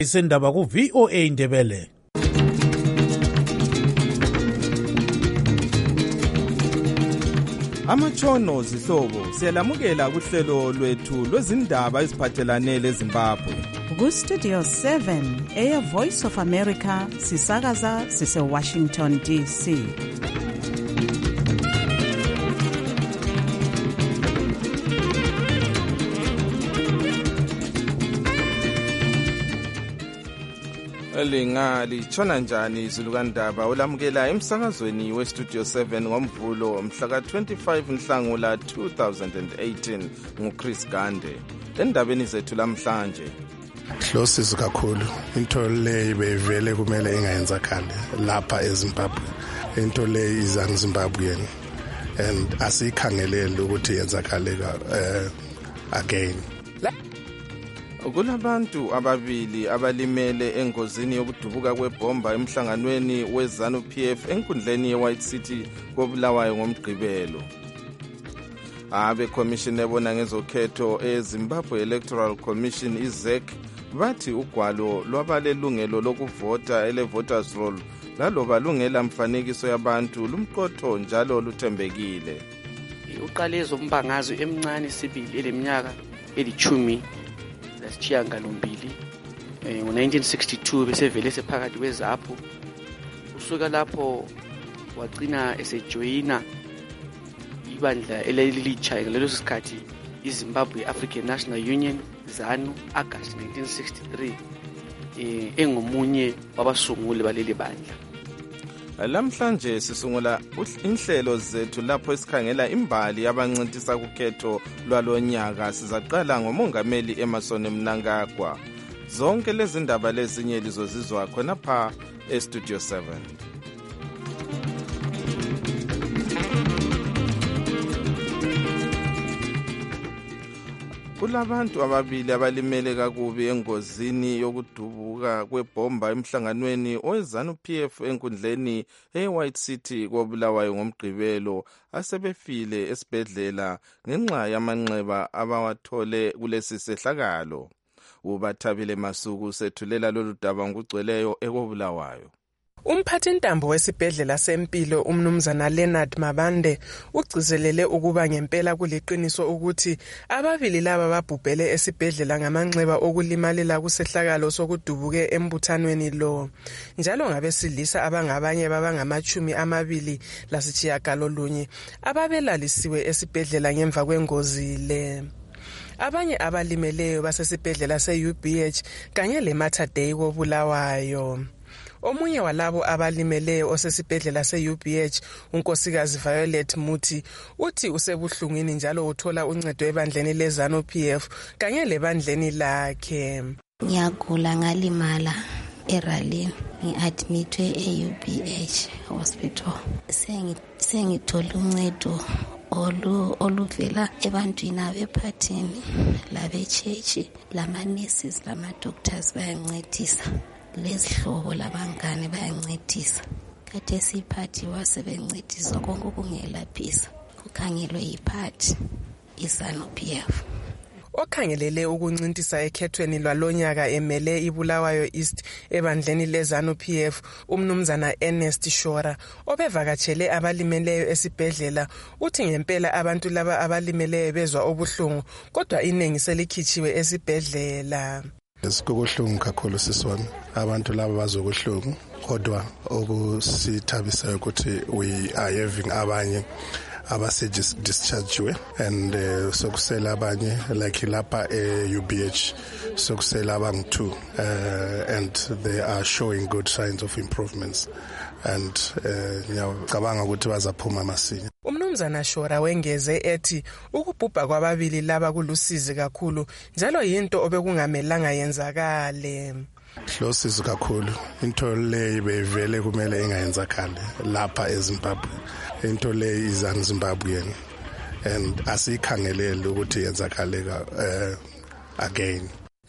Isendaba ku VOA Indebele. Amatshono zihlobo siyalamukela kuhlelo lwethu lwezindaba eziphathelane leZimbabwe. Ku Studio 7 Air Voice of America sisakaza sise Washington DC. Litshona njani izulukandaba olamukela emsakazweni weStudio 7 ngomvulo mhla ka-25 Nhlangula 2018 nguChris Gande. Endabeni zethu lamhlanje hlosizo kakhulu into le bevele kumele ingayenzakali lapha eZimbabwe, into le izangizimbabwean and asikhangelele ukuthi yenzakale again. Kulabantu ababili abalimele engozini yokudubuka kwebomba emhlanganweni weZANU-PF enkundleni yeWhite City koBulawayo ngoMgqibelo. Abe-Commission ebona ngezokhetho eZimbabwe Electoral Commission iZEC bathi ugwalo lwabalelungelo lokuvota ele-voters roll laloba lungela mfanekiso yabantu lumqotho njalo luthembekile. Uqalezo umbangazo emncane sibili eleminyaka elithumi sishiyagalombili ngo-1962 besevele sephakathi kweZAPU. Usuka lapho wagcina esejoyina ibandla elilitsha ngaleso sikhathi iZimbabwe African National Union ZANU August 1963 engomunye wabasunguli baleli bandla. Lamhlanje sisungula inhlelo zethu lapho esikhangela imbali abancintisa kukhetho lwalonyaka. Sizaqala ngomongameli Emmerson Mnangagwa. Zonke lezi ndaba lezinye lizozizwa khonapha eStudio 7. Kulabantu ababili abalimele kakubi engozini yokudubuka kwebomba emhlanganweni weZANU-PF enkundleni eWhite City koBulawayo ngoMgqibelo asebefile esibhedlela ngenxa yamanxeba abawathole kulesi sehlakalo. Ubathabile Masuku sethulela lolu daba ngokugcweleyo ekoBulawayo. Umphathintambo wesibhedlela sempilo umnumzana Leonard Mabande ugcizelele ukuba ngempela kuliqiniso ukuthi ababili laba babhubhele esibhedlela ngamanxeba okulimalela kusehlakalo sokudubuke embuthanweni lo. Njalo ngabesilisa abangabanye baba-29 ababelalisiwe esibhedlela ngemva kwengozi le. Abanye abalimeleyo basesibhedlela se-UBH kanye le-Mater Dei koBulawayo. Omunye walabo abalimeleyo osesibhedlela se-UBH unkosikazi Violet Muthi uthi usebuhlungwini njalo uthola uncedo ebandleni leZANU-PF kanye lebandleni lakhe. Ngiyagula ngalimala eRalini ngi-admitwe e-UBH hospital. Sengithola uncedo oluvela ebantwini abephathini labechechi lama-nurses lama-doctors bayancedisa. Lezihlobo labangane bayancedisa. Kade siphathi wasebencedisa konke okungelaphisa. Kukhangelwe iphathi iZANU-PF. Okhangelele ukuncintisa ekhethweni lwalonyaka emele iBulawayo East ebandleni leZANU-PF umnumzana Ernest Shora obevakatshele abalimeleyo esibhedlela uthi ngempela abantu laba abalimeleyo bezwa obuhlungu kodwa inengi selikhitshiwe esibhedlela. Sikubuhlungu kakhulu siswami, abantu laba bazokuhlungu kodwa okusithabisayo ukuthi we are having abanye abase-discharge and sokusela abanye like lapha e-UBH sokusela abangu-2 and they are showing good signs of improvements and ngiyacabanga ukuthi bazaphuma masinya. Umnumzana Shora wengeze ethi ukubhubha kwababili laba kulusizi kakhulu njalo yinto obekungamelanga yenzakale. Hlosizo kakhulu into le bevele kumele ingayenzakali lapha eZimbabwe, into le izangizimbabwean and asikhangelele ukuthi yenzakale again.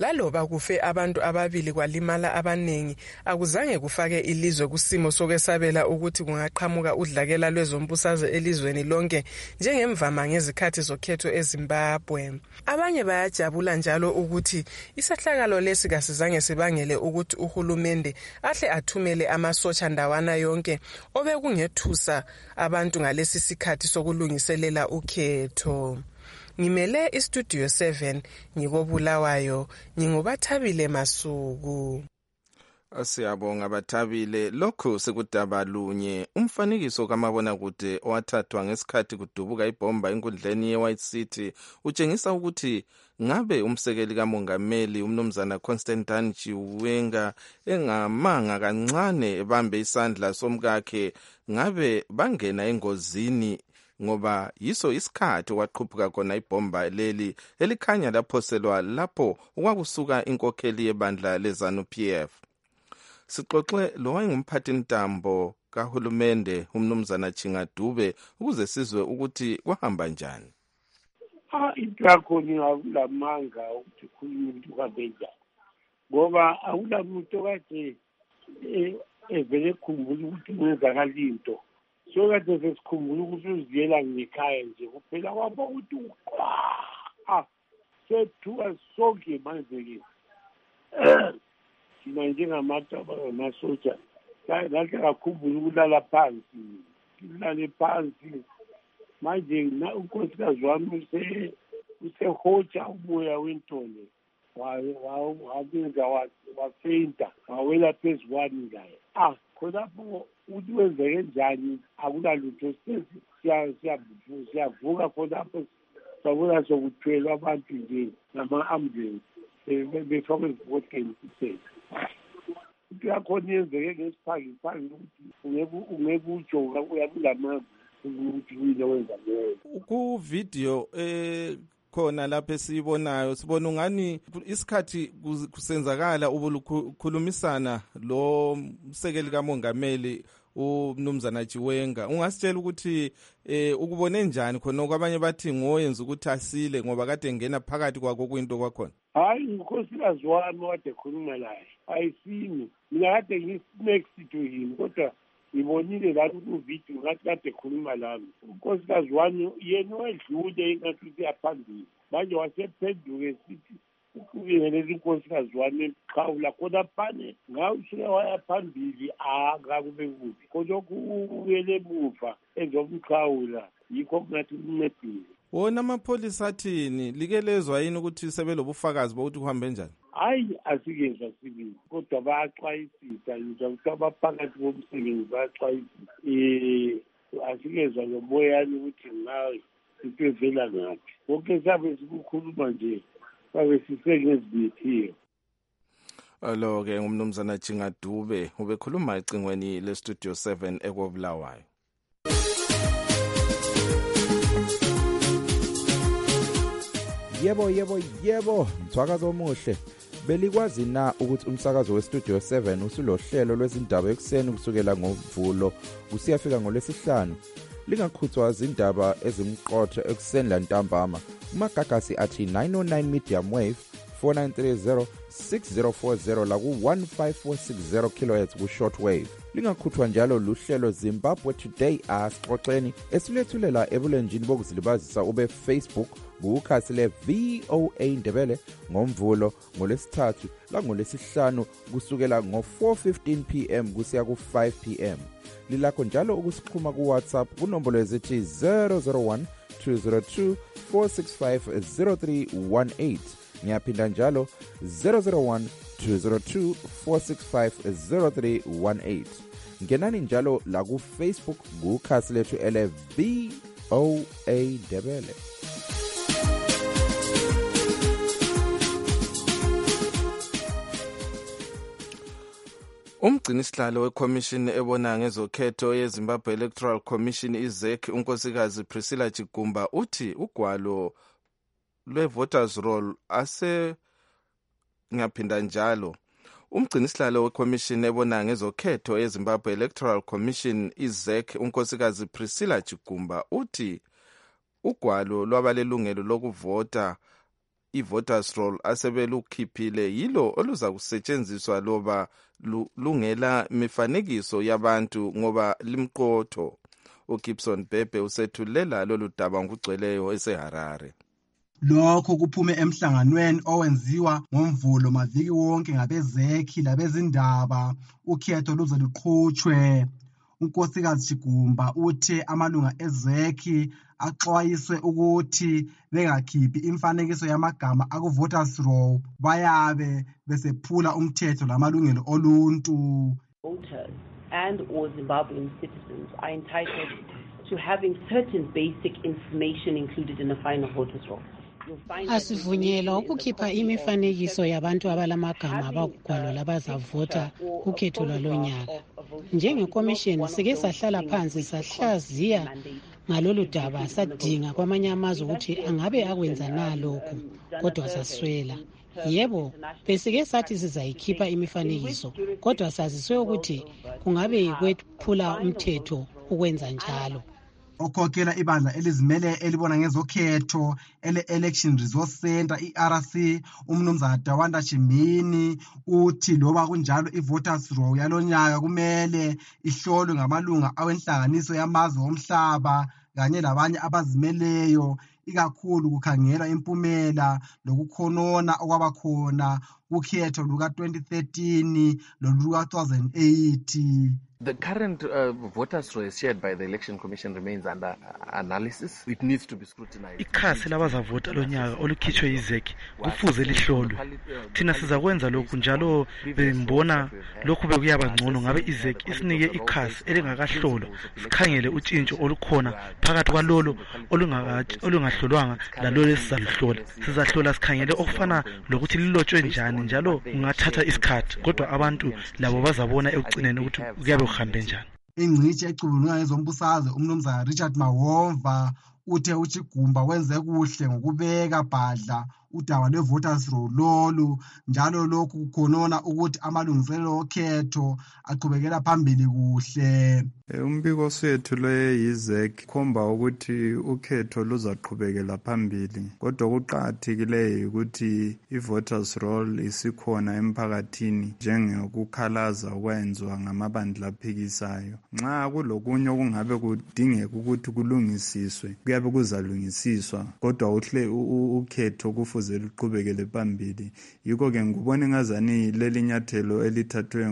Laloba kufe abantu ababili kwalimala abanengi, akuzange kufake ilizwe kusimo sokwesabela ukuthi kungaqhamuka udlakela lwezombusazwe elizweni lonke njengemvama ngezikhathi zokhetho eZimbabwe. Abanye bayajabula njalo ukuthi isahlakalo lesi kasizange sibangele ukuthi uhulumende ahle athumele amasotsha ndawana yonke obekungethusa abantu ngalesi sikhathi sokulungiselela ukhetho. Ngimele istudio 7 ngikobulawayo, nginguBathabile Masuku. Siyabonga Bathabile. Lokhu sekudaba lunye. Umfanekiso kamabonakude owathathwa ngesikhathi kudubuka ibhomba enkundleni ye-White City utshengisa ukuthi ngabe umsekeli kamongameli umnumzana Constantine Chiwenga engamanga kancane ebambe isandla somkakhe ngabe bangena engozini, ngoba yiso isikhathi okwaqhuphuka khona ibhomba leli elikhanya laphoselwa lapho okwakusuka inkokheli yebandla leZANU-PF. Sixoxe lo wayengumphathi ntambo kahulumende umnumzana Chingadube ukuze sizwe ukuthi kwahamba njani. Into yakho ngingakulamanga ukuthi khuluma umuntu kabe njani, ngoba akulamuntu okade evele ekhumbula ukuthi kwenzakala into. So kade sesikhumbula ukuthi uziyela ngekhaya nje kuphela kwaba ukuthi sethuka sonke manje-ke thina njengamasotsha lahle kakhumbula ukulala phansi, silale phansi. Manje unkosikazi wami usehotsha umoya wentone, wabenza wafeinta, wawela phezu kwami ngaye. Khonapho ukuthi wenzeke njani akulalutho, siyavuka khonapho sabona sokuthwelwa abantu nje nama-ambulance befakwe eziboteni kuphela. Into yakhona yenzeke ngesiphangiphangi ukuthi ungeke utsho uyakulamanga ukuthi kuyini wenza leyo. Ku-video khona lapho esiyibonayo sibona ungani isikhathi kusenzakala ubulukhulumisana lo msekeli kamongameli umnumzana Chiwenga. Ungasitshela ukuthi ukubone njani khona, kwabanye bathi ngoyenza ukuthi asile ngoba kade engena phakathi kwako kwinto kwakhona? Hayi, unkosikazi wami wade ekhuluma laye ayisimi, mina kade ngi-next to him, kodwa ngibonile lami ku-video ngathi kade ekhuluma lami. Unkosikazi wami yena wedlule ingathi usiyaphambili, manje wasephenduke sithi ukubingeleza inkosikazi wami emqhawula khona phane ngawe usuke waya phambili akakube kubi, kodwa kubuyele emuva ezomqhawula yikho kungathi kumedile. Wona amapholisa athini? Likelezwa yini ukuthi sebelobufakazi bokuthi kuhambe njani? Hayi, asikezwa sibili, kodwa bayaxwayisisa nje ukuthi abaphakathi bomsebenzi bayaxwayisisa. Asikezwa ngomoyani ukuthi ngawe into evela ngaphi. Konke sabe sikukhuluma nje sabe sisengezithiyo. Alo-ke ngumnumzana Chingadube ubekhuluma ecingweni le-Studio 7 ekobulawayo. Yebo, mthwakazi omuhle. Belikwazi na ukuthi umsakazo weStudio 7 usulohlelo lwezindaba ekuseni kusukela ngoMvulo kusiyafika ngoLwesihlanu? Lingakhuthwa izindaba ezimqotho ekuseni lantambama. Umagagasi athi 909 medium wave 4930 6040 la ku-15460 kHz ku-short wave. Lingakhuthwa njalo luhlelo Zimbabwe Today asixoxeni esilethulela ebulenjini bokuzilibazisa ube Facebook kukhasi le-VOA Ndebele ngoMvulo, ngoLwesithathu la ngoLwesihlanu kusukela ngo-4:15 PM kusiya ku-5 PM. Lilakho njalo ukusixhuma ku-WhatsApp kunombolo ezithi 001 202 465 0318. Ngiyaphinda njalo 001 202 465 0318. Ngenani njalo la ku Facebook kukhasi lethu ele VOA Ndebele. Umgcinisihlalo weCommission ebona ngezokhetho yeZimbabwe Electoral Commission iZEC unkosikazi Priscilla Chigumba uthi ugwalo lwe-voters roll ngiyaphinda njalo. Umgcinisihlalo weCommission ebona ngezokhetho yeZimbabwe Electoral Commission iZEC unkosikazi Priscilla Chigumba uthi ugwalo lwabalelungelo lokuvota i-voters roll asebelukhiphile yilo oluza kusetshenziswa loba lungela mifanekiso yabantu ngoba limqotho. uGibson Bhebhe usethulela lolu daba ngokugcweleyo eseHarare. Lokho kuphume emhlanganweni owenziwa ngomvulo maviki wonke ngabezekhi labezindaba ukhetho luze luqhutshwe. uNkosikazi Chigumba uthe amalunga ezekhi axwayiswe ukuthi bengakhiphi imfanekiso yamagama aku-voters roll bayabe besephula umthetho lamalungelo oluntu. Voters and or Zimbabwean citizens are entitled to having certain basic information included in the final voters roll. Asivunyelwa ukukhipha imifanekiso yabantu abalamagama abakugwalo labazavota kukhetho lwalonyaka. Njengekomishini sike sahlala phansi sahlaziya ngalolu daba sadinga kwamanye amazwe ukuthi angabe akwenza na lokhu, kodwa saswela. Yebo, besike sathi sizayikhipha imifanekiso, kodwa saziswe ukuthi kungabe yikwephula umthetho ukwenza njalo. Okhokhela ibandla elizimele elibona ngezokhetho ele-Election Resource Center i-RC umnumzana Dawanda Chimini uthi loba kunjalo i-voters roll yalonyaka kumele ihlolwe ngamalunga awenhlanganiso yamazwe omhlaba kanye labanye abazimeleyo, ikakhulu kukhangelwa impumela lokukhonona okwabakhona kukhetho luka-2013 loluka-2008. The current voters roll shared by the Election Commission remains under analysis. It needs to be scrutinized. Ikhasi labazavota lonyaka olukhitshwe yizekhi kufuze lihlolwe. Thina sizakwenza lokhu njalo bembona lokhu bekuyaba ngcono ngabe izekhi isinike ikhasi elingakahlolwa sikhangele utshintsho olukhona phakathi kwalolo olungahlolwanga lalolo esizalihlola. Sizahlola sikhangele okufana lokuthi lilotshwe njani njalo kungathatha isikhathi, kodwa abantu labo bazabona ekugcineni ukuthi kuyabe kuhambe njani. Ingcitshi ecubunula ngezombusazwe umnumzana Richard Mawomva uthe uChigumba wenze kuhle ngokubeka bhadla udaba lwe-voters roll lolu, njalo lokhu kukhonona ukuthi amalungiselelo okhetho aqhubekela phambili kuhle. Umbiko osethulwe yizekhi khomba ukuthi ukhetho luzaqhubekela phambili, kodwa kuqakathekileyo ukuthi i-voters roll isikhona emphakathini njengokukhalaza okwenziwa ngamabandla aphikisayo. Nxa kulokunye okungabe kudingeka ukuthi kulungisiswe kuyabe kuzalungisiswa, kodwa ukhetho kufuze luqhubekele phambili. Yikho ke ngibona ngazani leli nyathelo elithathwe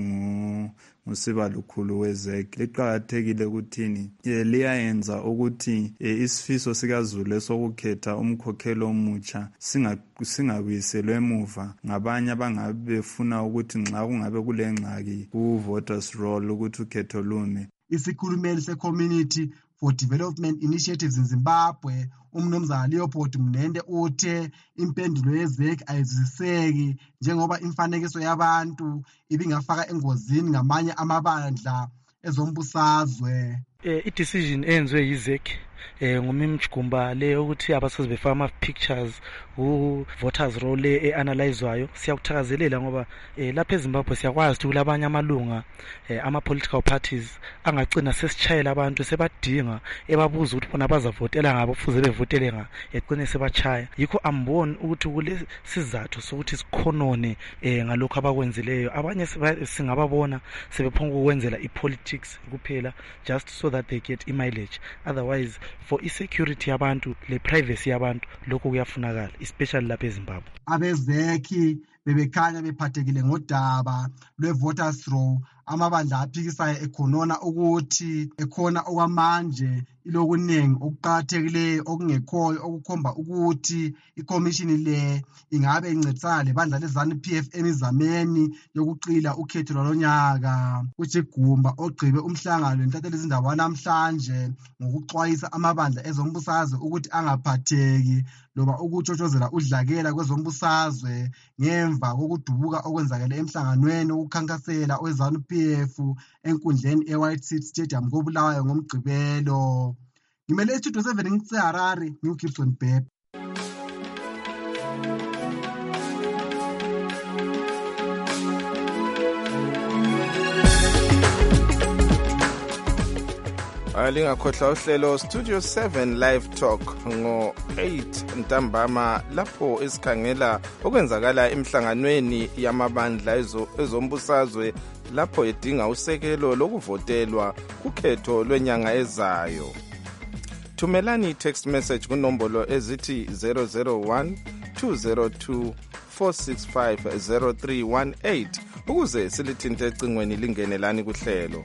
ngusibalukhulu wezekhi liqakathekile ukuthini liyayenza ukuthi isifiso sikaZulu esokukhetha umkhokheli omutsha singabuyiselwe emuva ngabanye abangabe befuna ukuthi nxa kungabe kulengxaki ku-voters roll ukuthi ukhetho lume. Isikhulumeli se-Community for Development Initiatives in Zimbabwe umnumzana Leopold Mnende uthe impendulo yezekhi ayizwisiseki njengoba imfanekiso yabantu ibingafaka engozini ngamanye amabandla ezombusazwe. I-decision enziwe yizekhi ngumimi Chigumba le ukuthi abasoze befaka ama-pictures ku-voters roll e-analyzwayo siyakuthakazelela ngoba lapha eZimbabwe siyakwazi ukuthi kulabanye amalunga ama-political parties angagcina sesitshayela abantu sebadinga ebabuza ukuthi bona bazavotela ngabo fuze bevotele nga egcine sebachaya. Yikho amboni ukuthi kule sizathu sokuthi sikhonone ngalokho abakwenzileyo. Abanye singababona sebephonga ukwenzela i-politics kuphela just so that they get mileage, otherwise for i-security yabantu le-privacy yabantu lokho kuyafunakala, especially lapha eZimbabwe. Abezekhi bebekhanya bephathekile ngodaba lwe-voters roll, amabandla aphikisayo ekhonona ukuthi ekhona okwamanje ilokuningi okuqakathekileyo okungekhoyo okukhomba ukuthi ikomishini le ingabe incedisana lebandla leZANU-PF emizameni yokuqila ukhetho lwalonyaka. uChigumba ogqibe umhlangano wentatheli izindaba wanamhlanje ngokuxwayisa amabandla ezombusazwe ukuthi angaphatheki loba ukutshotshozela udlakela kwezombusazwe ngemva kokudubuka okwenzakele emhlanganweni wokukhankasela oweZANU-PF enkundleni e-White City Stadium koBulawayo ngomgqibelo. Ngimele iStudio 7 ngiseHarare ngiuGibson Bhebhe. Lingakhohlwa uhlelo Studio 7 Live Talk ngo-8 ntambama lapho esikhangela okwenzakala emhlanganweni yamabandla ezombusazwe lapho edinga usekelo lokuvotelwa kukhetho lwenyanga ezayo. Thumelani text message kunombolo ezithi 001 202 465 0318 ukuze silithinte ecingweni lingenelani kuhlelo.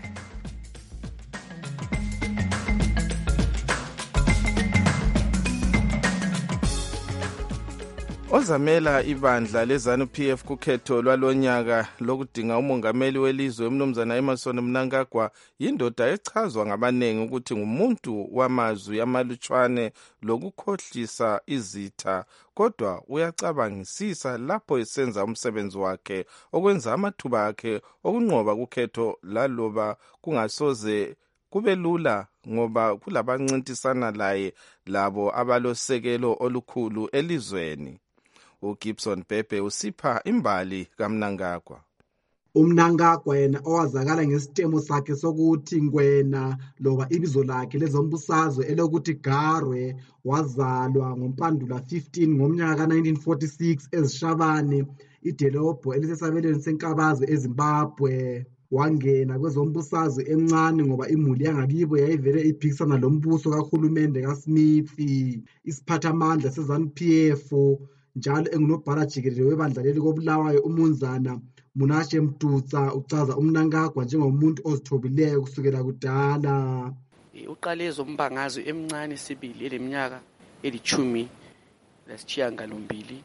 Ozamela ibandla leZANU-PF kukhetho lwalonyaka lokudinga umongameli welizwe umnumzana Emmerson Mnangagwa yindoda echazwa ngabanengi ukuthi ngumuntu wamazwi amalutshwane lokukhohlisa izitha, kodwa uyacabangisisa lapho esenza umsebenzi wakhe okwenza amathuba akhe okunqoba kukhetho laloba kungasoze kube lula ngoba kulabancintisana laye labo abalosekelo olukhulu elizweni. uGibson Bhebhe usipha imbali kaMnangagwa. UMnangagwa yena owazakala ngesitemo sakhe sokuthi Ngwena loba ibizo lakhe lezombusazwe elokuthi Garwe wazalwa ngoMpandula 15 ngomnyaka ka1946 eZishabane idolobho elisesabelweni seNkabazo eZimbabwe. Wangena kwezombusazwe emncane ngoba imuli yangakibo yayivele iphikisana lombuso kahulumende kaSmith. Isiphathamandla seZANU-PF njalo engunobhala jikelele webandla leli koBulawayo uMnumzana Munashe Mdutsa uchaza uMnangagwa njengomuntu ozithobileyo kusukela kudala. Uqale ezombangazwe emncane sibili eleminyaka elithumi lasishiyagalombili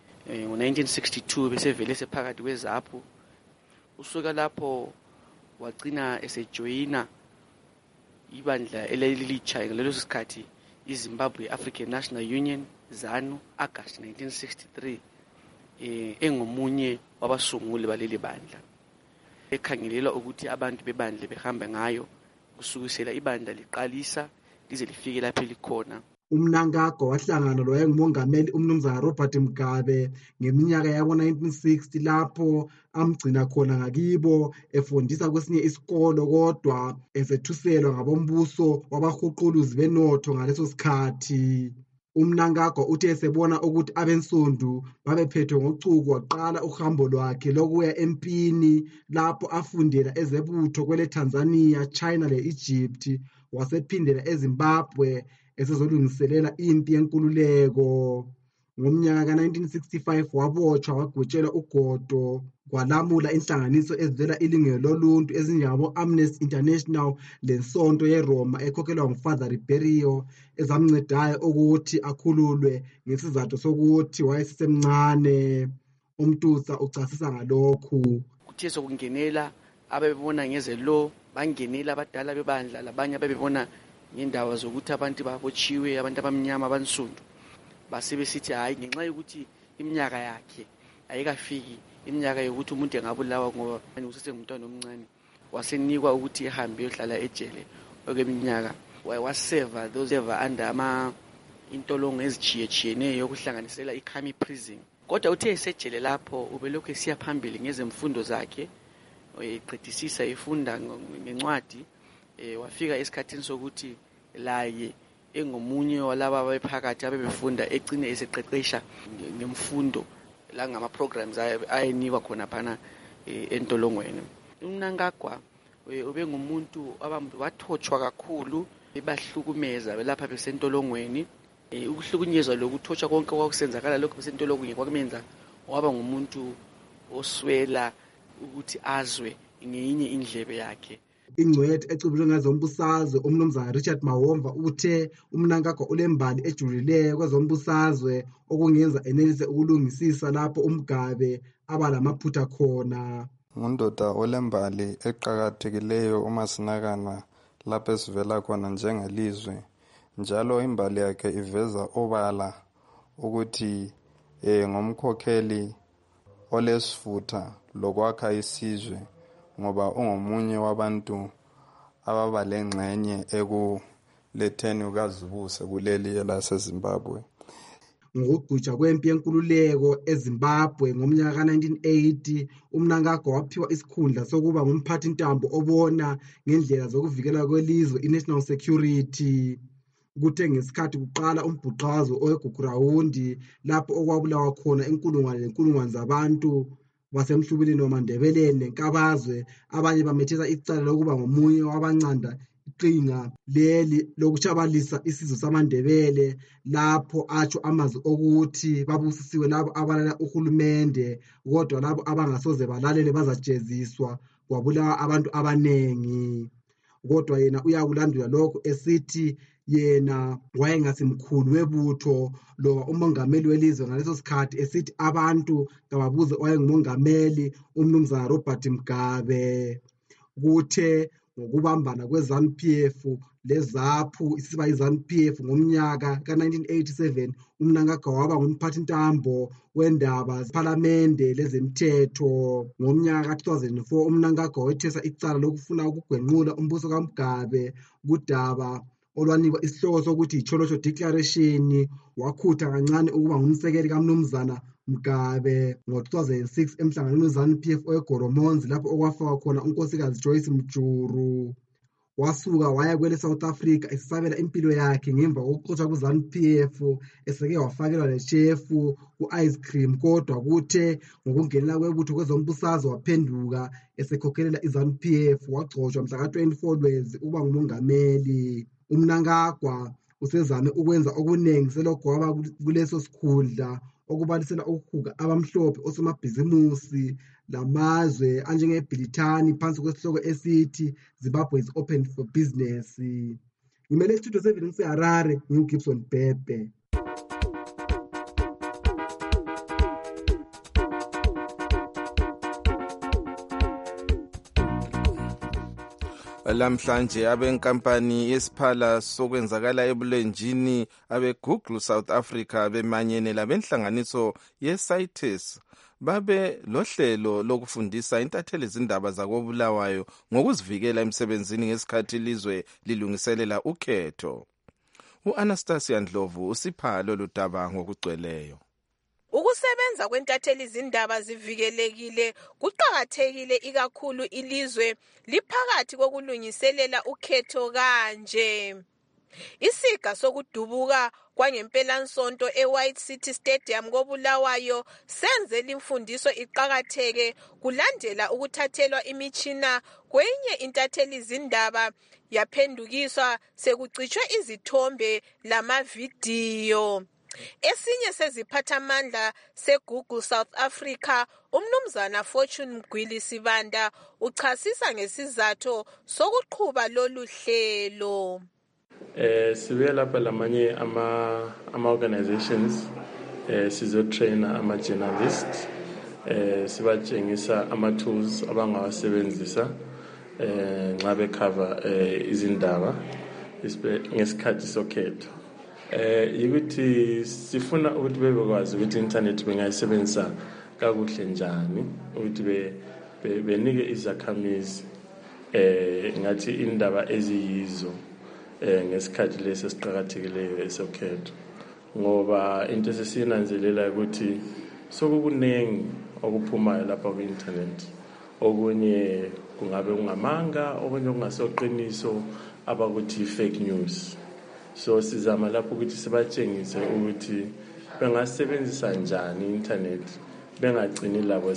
ngo-1962 besevele sephakathi kweZAPU. Usuka lapho wagcina esejoyina ibandla elilitsha ngaleso sikhathi iZimbabwe African National Union ZANU August 1963 engomunye wabasunguli baleli bandla ekhangelelwa ukuthi abantu bebandla behambe ngayo kusukisela ibandla liqalisa lize lifike lapho likhona. uMnangagwa wahlangana lowayengumongameli uMnumzana Robert Mugabe ngeminyaka yabo-1960 lapho amgcina khona ngakibo efundisa kwesinye isikolo kodwa esethuselwa ngabombuso wabahuquluzi benotho ngaleso sikhathi. uMnangagwa uthe esebona ukuthi abensundu babephethwe ngocuku waqala uhambo lwakhe lokuya empini lapho afundela ezebutho kwele Tanzania, China le-Egypt, wasephindela eZimbabwe esezolungiselela impi yenkululeko. Ngomnyaka ka1965 wabotshwa wagutshelwa ugodo kwalamula inhlanganiso ezivela ilungelo loluntu ezinjengabo Amnesty International lensonto yeRoma ekhokhelwa nguFather Ribeiro ezamncedayo ukuthi akhululwe ngesizathu sokuthi wayesemncane. uMdutsa uchasisa ngalokhu. Kuthe sokungenela abebona ngezelo bangenela abadala bebandla labanye abebona ngendawo zokuthi abantu babotshiwe abantu abamnyama abansundu basebesithi hayi ngenxa yokuthi iminyaka yakhe ayikafiki iminyaka yokuthi umuntu engabulawa ngoba usesengumntwana omncane wasenikwa ukuthi ehambe yohlala ejele okweminyaka waseva those ever under intolongo ezitshiyeneyo yokuhlanganisela iKhami prison. Kodwa uthe esejele lapho ubelokhu esiya phambili ngezemfundo zakhe eqedisisa efunda ngencwadi wafika esikhathini sokuthi laye engomunye walaba abaphakathi abebefunda egcine eseqeqesha ngemfundo la ngama programs ayenikwa khona phana entolongweni. uMnangagwa ubengumuntu wathotshwa kakhulu ebahlukumeza belapha besentolongweni. Ukuhlukunyezwa lokuthotshwa konke kwakusenzakala lokho besentolongweni kwakumenza waba ngumuntu oswela ukuthi azwe ngenye indlebe yakhe. Ingcweti ecubulwe ngezombusazwe uMnumzana Richard Mawomva uthe uMnangagwa ulembali ejulileyo kwezombusazwe okungenza enelise ukulungisisa lapho uMgabe abalamaphutha khona. Ngundoda olembali eqhakathekileyo uma sinakana lapho esivela khona njengelizwe, njalo imbali yakhe iveza obala ukuthi ngomkhokheli olesifutha lokwakha isizwe ngoba ungomunye wabantu ababalengxenye ekuletheni ukazibuse kuleli laseZimbabwe. ngokugujwa kwempi yenkululeko eZimbabwe ngomnyaka ka-1980, uMnangagwa waphiwa isikhundla sokuba ngumphathintambo obona ngendlela zokuvikela kwelizwe i-national security. Kuthe ngesikhathi kuqala umbhuqazo oweGugurawundi lapho okwabulawa khona inkulungwane zabantu basemhlubulini wamaNdebeleni nenkabazwe, abanye bamethesa icala lokuba ngomunye wabanqanda iqhinga leli lokutshabalisa isizwe samaNdebele, lapho atsho amazwi okuthi babusisiwe labo abalala uhulumende, kodwa labo abangasoze balalele bazajeziswa, kwabulawa abantu abanengi. Kodwa yena uyakulandula lokho esithi yena wayengasimkhulu webutho loba umongameli welizwe ngaleso sikhathi, esithi abantu kababuze owayengumongameli umnumzana Robert Mugabe. Kuthe ngokubambana kwe-ZANU-PF leZAPU isiba i-ZANU-PF ngomnyaka ka-1987, uMnangagwa waba ngumphathintambo wendaba zephalamende lezemthetho. Ngomnyaka ka-2004 uMnangagwa wethesa icala lokufuna ukugwenqula umbuso kaMugabe kudaba olwanikwa isihloko sokuthi yiCholosho Declaration. Wakhutha kancane ukuba ngumsekeli kamnumzana Mugabe ngo-2006 emhlanganweni we-ZANU-PF oweGoromonzi, lapho okwafakwa khona unkosikazi Joyce Mjuru. Wasuka waya kwele-South Africa esabela impilo yakhe ngemva kokuxotshwa ku-ZANU-PF, eseke wafakelwa neshefu ku-ice cream, kodwa kuthe ngokungenela kwebutho kwezombusazwe waphenduka esekhokhelela i-ZANU-PF, wagcotshwa mhla ka-24 Lwezi ukuba ngumongameli. uMnangagwa usezame ukwenza okuningi selogwaba kuleso sikhundla, okubalisela ukuhuga abamhlophe osomabhizimusi lamazwe anjengeBrithani phansi kwesihloko esithi Zimbabwe is open for business. Ngimele istudio 7 ngiseHarare, nginguGibson Bhebhe. Lamhlanje abenkampani yesiphala sokwenzakala ebulenjini abe-Google South Africa bemanyene labenhlanganiso ye-CITES babe lohlelo lokufundisa intatheli izindaba zakobulawayo ngokuzivikela emsebenzini ngesikhathi ilizwe lilungiselela ukhetho. U-Anastasia Ndlovu usipha lolu daba ngokugcweleyo. Ukusebenza kwentatheli izindaba zivikelekile kuqakathekile ikakhulu ilizwe liphakathi kokulungiselela ukhetho kanje. Isiga sokudubuka kwangempelasonto eWhite City Stadium koBulawayo senze limfundiso iqakatheke kulandela ukuthathelwa imitshina kwenye intatheli izindaba yaphendukiswa sekucitshwe izithombe lamavidiyo. Esinye seziphathamandla seGoogle South Africa, umnumzana Fortune Mgwili Sibanda, uchasisa ngesizathu sokuqhuba lolu hlelo. Sibuye lapha lamanye ama-organizations sizotraina ama-journalists, sibatshengisa ama-tools abangawasebenzisa nxa becover izindaba ngesikhathi sokhetho. Ukuthi sifuna ukuthi bebekwazi ukuthi internet bengayisebenzisa kakuhle njani, ukuthi benike izakhamizi ngathi indaba eziyizo ngesikhathi leso siqhakathekileyo esokhetho, ngoba into esesiyinanzelela ukuthi sokukunengi okuphumayo lapha ku-internet, okunye kungabe kungamanga, okunye kungasoqiniso abakuthi fake news. So sizama lapho ukuthi sibatshengise ukuthi bengasebenzisa njani i-internet, bengagcini labo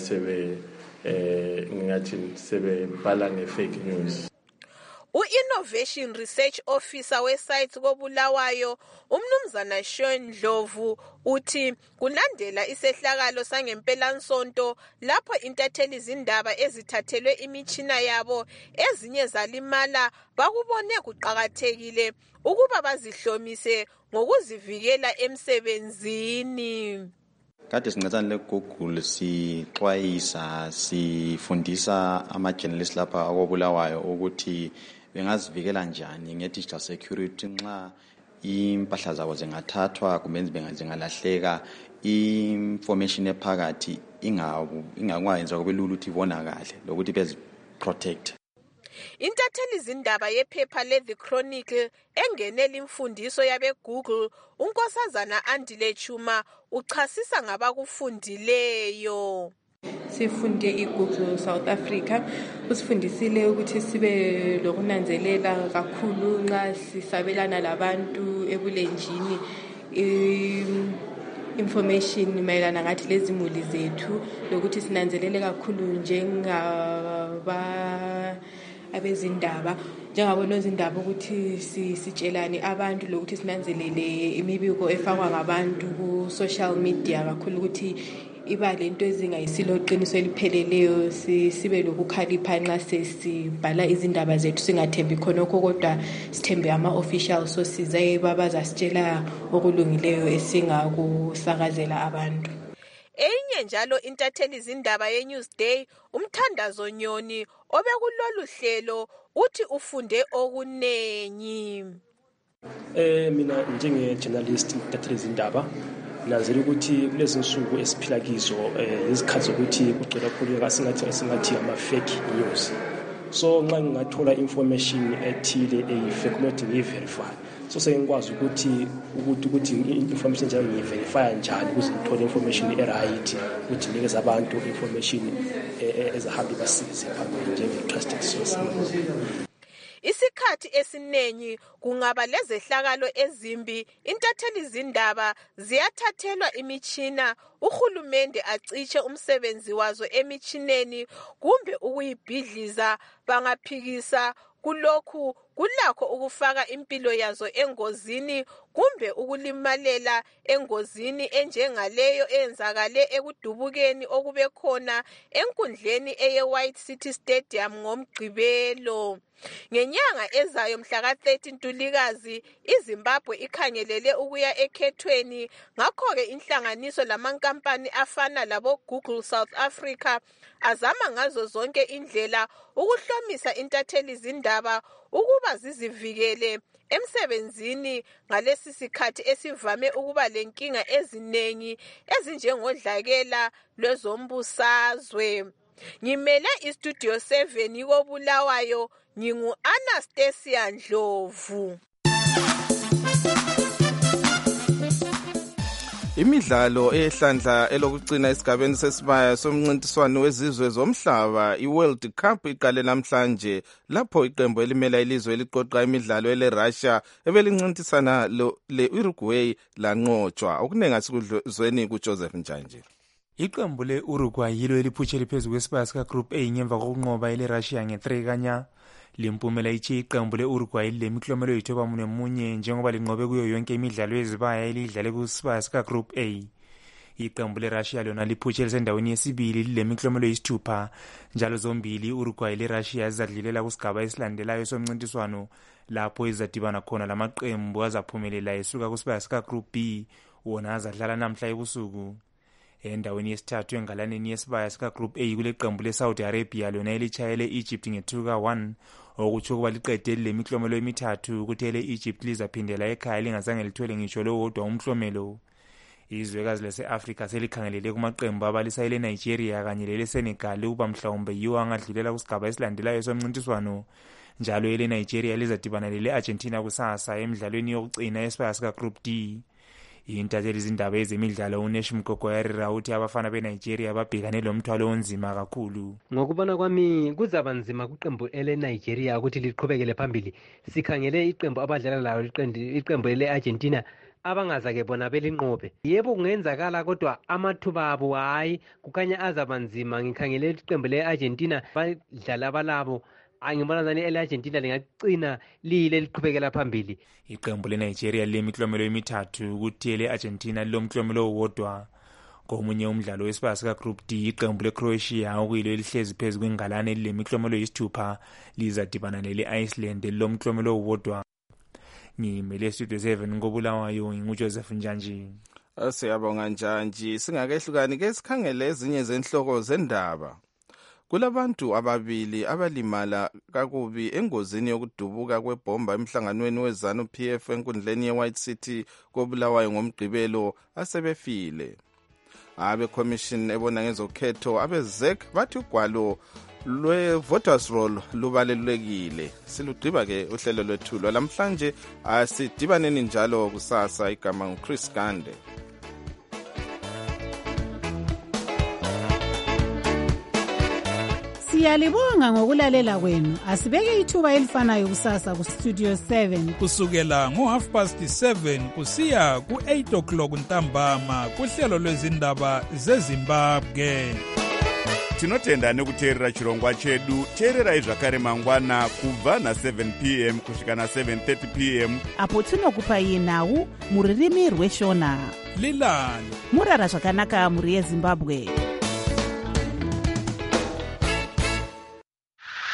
ngingathi sebebhala nge-fake news. U-Innovation Research Officer wesite koBulawayo, umnumzana Sean Ndlovu, uthi kulandela isehlakalo sangempelasonto lapho intatheli izindaba ezithathelwe imitshina yabo ezinye zalimala, bakubone kuqakathekile ukuba bazihlomise ngokuzivikela emsebenzini. Kade sincedisana leGoogle sixwayisa sifundisa ama-journalists lapha koBulawayo ukuthi bengazivikela njani nge-digital security nxa impahla zabo zingathathwa kumbe zingalahleka, information ephakathi ingakwayenza kube lula ukuthi ibonakale lokuthi beziprotect. Intatheli izindaba yephepha le-The Chronicle engenela imfundiso yabe-Google, unkosazana Andile Chuma uchasisa ngabakufundileyo. Sifunde iGoogle South Africa usifundisile ukuthi sibe lokunanzelela kakhulu nxa sisabelana labantu ebulenjini information mayelana ngathi lezimuli zethu lokuthi sinanzelele kakhulu abezindaba njengabonozindaba ukuthi sitshelane abantu lokuthi sinanzelele imibiko efakwa ngabantu ku social media kakhulu ukuthi iba lento ezingayisilo qiniso elipheleleyo sibe lokukhalipha nxa sesibhala izindaba zethu singathembi khonokho kodwa sithembe ama-official sources abazasitshela okulungileyo esingakusakazela abantu. Enye njalo intatheli izindaba ye-Newsday uMthandazo Nyoni obekulolu hlelo uthi ufunde okunengi. Mina njenge-journalist intatheli izindaba nanzela ukuthi kulezi nsuku esiphila kizo izikhathi zokuthi kugcwele kakhulu singathi ama-fake news. So nxa ngingathola information ethile eyi-fake kumele ngiyi-verify. So sengikwazi ukuthi information njalo ngiyi-verify njani ukuze ngithole information e-right ukuthi nikeze abantu information ezahamba ibasize phambili njenge-trusted source. Isikhathi esiningi kungaba lezehlakalo ezimbi, intatheli izindaba ziyathathelwa imitshina, uhulumende aciche umsebenzi wazo emitshineni kumbe ukuyibhidliza. Bangaphikisa kulokhu kulakho ukufaka impilo yazo engozini kumbe ukulimalela engozini enjengaleyo eyenzakale ekudubukeni okube khona enkundleni eye-White City Stadium ngoMgqibelo. Ngenyanga ezayo mhla ka-13 Ntulikazi, iZimbabwe ikhangelele ukuya ekhethweni, ngakho-ke inhlanganiso lamankampani afana labo Google South Africa azama ngazo zonke indlela ukuhlomisa intatheli izindaba ukuba zizivikele emsebenzini ngalesi sikhathi esivame ukuba lenkinga ezinengi ezinjengodlakela lwezombusazwe. Ngimele iStudio 7 koBulawayo, ngingu-Anastasia Ndlovu. Imidlalo ehlandla elokugcina esigabeni sesibaya somncintiswano wezizwe zomhlaba iWorld Cup iqale namhlanje lapho iqembu elimela ilizwe eliqoqa imidlalo eleRussia ebelincintisana le-Uruguay lanqotshwa. Okuningi asikuzweni kuJoseph Njanje. Iqembu le-Uruguay yilo eliphutshela phezulu kwesibaya sika-Group A ngemva kokunqoba ile-Russia nge-3 kanya. Limpumela ithi iqembu le-Uruguay lilemiklomelo eyi-9 njengoba linqobe kuyo yonke imidlalo yezibaya elidlale kusibaya sika-Group A. Iqembu le-Russia lona liphutshela sendaweni yesibili lilemiklomelo eyi-6 njalo zombili i-Uruguay le-Russia zizadlulela kusigaba esilandelayo somncintiswano lapho izadibana khona lamaqembu azaphumelela esuka kusibaya sika-Group B wona azadlala namhla ebusuku. Endaweni yesithathu engalaneni yesibaya sika-Group A kuleqembu le-Saudi Arabia lona elitshayele Egypt nge-2-1 okutsho ukuba liqede lemiklomelo emithathu ukuthi ele-Egypt lizaphindela ekhaya lingazange lithole ngisho lowodwa umklomelo. Izwekazi lase-Afrika selikhangelele kumaqembu abalisa ele-Nigeria kanye lele-Senegal ukuba mhlawumbe yiwo angadlulela kusigaba esilandelayo somncintiswano, njalo ele-Nigeria lizadibana lele-Argentina kusasa emidlalweni yokucina yesibaya sika-Group D. Intatheli izindaba ezemidlalo uNesh Mgogoyarira uthi abafana beNigeria babhekane lomthwalo onzima kakhulu. Ngokubona kwami kuzaba nzima kuqembu ele-Nigeria ukuthi liqhubekele phambili. Sikhangele iqembu abadlala layo iqembu ele-Argentina abangazake bona belinqobe. Yebo kungenzakala kodwa amathuba abo hayi kukhanya azaba nzima. Ngikhangele iqembu le-Argentina badlala balabo angibona zani ele-Argentina lingacina lile liqhubekela phambili. Iqembu le-Nigeria lemiklomelo emithathu ukuthi ele-Argentina lilomklomelo owodwa. Ngomunye umdlalo wesibaya sika-Group D iqembu le-Croatia okuyilo elihlezi phezu kwengalane lilemiklomelo eyisithupha lizadibana nele-Iceland lilomklomelo owodwa. Ngimele Studio 7 koBulawayo nginguJoseph Njanje. Siyabonga Njanje. Singakehlukani ke sikhangele ezinye zenhloko zendaba. Kulabantu ababili abalimala kakubi engozini yokudubuka kwebomba emhlanganweni weZANU-PF enkundleni ye-White City koBulawayo ngoMgqibelo asebefile. Abe commission ebona ngezokhetho abeZEC bathi ugwalo lwe-voters roll lubalulekile. Siludriba-ke uhlelo lwethu lwalamhlanje. Asidibaneni njalo kusasa. Igama nguChris Gande. Siyalibonga ngokulalela kwenu. Asibeke ithuba elifanayo kusasa kustudio 7 kusukela ngo7:30 kusiya ku8 ntambama kuhlelo lwezindaba zeZimbabwe. Tinotenda nekuteerera chirongwa chedu. Teererai zvakare mangwana kubva na7 p.m. kusvika na7:30 p.m. apo tinokupai nhau muririmi rweshona. Lilani murara zvakanaka muri yeZimbabwe.